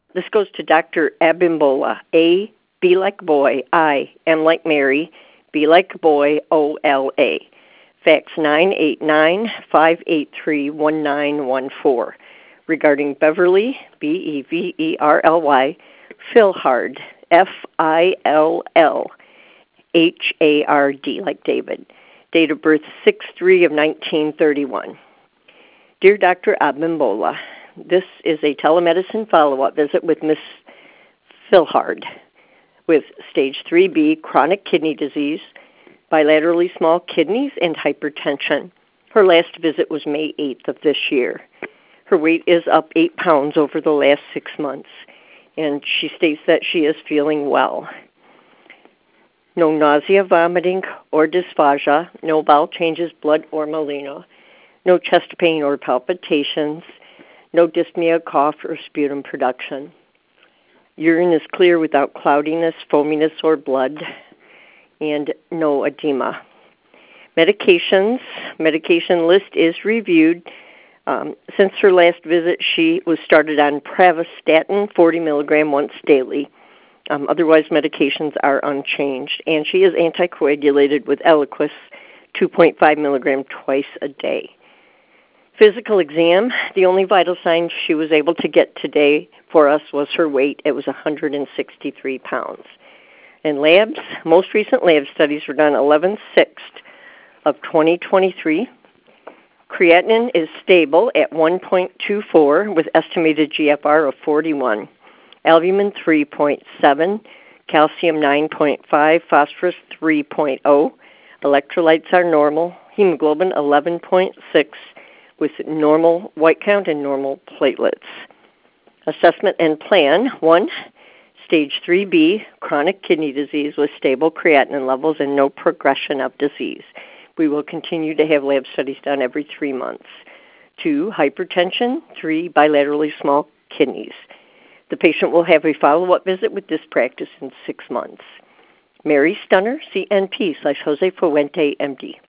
This goes to Dr. Abimbola. A, B like boy, I, M like Mary, B like boy, O-L-A. Fax 989-583-1914 regarding Beverly, B-E-V-E-R-L-Y, Philhard, F-I-L-L-H-A-R-D, like David. Date of birth 6/3 of 1931. Dear Dr. Abimbola, this is a telemedicine follow-up visit with Miss Philhard with stage 3B chronic kidney disease, bilaterally small kidneys, and hypertension. Her last visit was May 8th of this year. Her weight is up 8 pounds over the last 6 months, and she states that she is feeling well. No nausea, vomiting, or dysphagia, no bowel changes, blood, or melena, no chest pain or palpitations, no dyspnea, cough, or sputum production. Urine is clear without cloudiness, foaminess, or blood, and no edema. Medication list is reviewed. Since her last visit, she was started on Pravastatin, 40 milligram once daily. Otherwise, medications are unchanged. And she is anticoagulated with Eliquis, 2.5 milligram twice a day. Physical exam, the only vital sign she was able to get today for us was her weight. It was 163 pounds. And labs, most recent lab studies were done 11/6 of 2023. Creatinine is stable at 1.24 with estimated GFR of 41. Albumin 3.7, calcium 9.5, phosphorus 3.0. Electrolytes are normal. Hemoglobin 11.6 with normal white count and normal platelets. Assessment and plan. 1, stage 3B, chronic kidney disease with stable creatinine levels and no progression of disease. We will continue to have lab studies done every 3 months. 2, hypertension. 3, bilaterally small kidneys. The patient will have a follow-up visit with this practice in 6 months. Mary Stunner, CNP/Jose Fuente, MD.